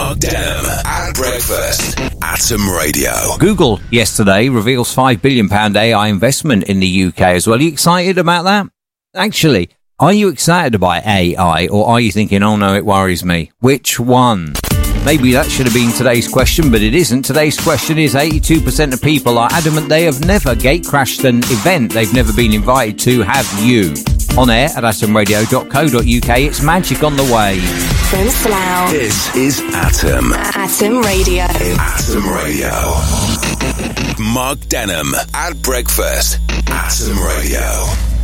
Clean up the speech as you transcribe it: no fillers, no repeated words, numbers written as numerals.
Mark Denham at breakfast. Atom Radio. Google yesterday reveals £5 billion AI investment in the UK as well. Are you excited about that? Actually, are you excited about AI, or are you thinking, oh no, it worries me? Which one? Maybe that should have been today's question, but it isn't. Today's question is 82% of people are adamant they have never gatecrashed an event they've never been invited to. Have you? On air at atomradio.co.uk, it's Magic on the way. From Slough. This is Atom. Atom Radio. Atom Radio. Mark Denham at breakfast. Atom Radio.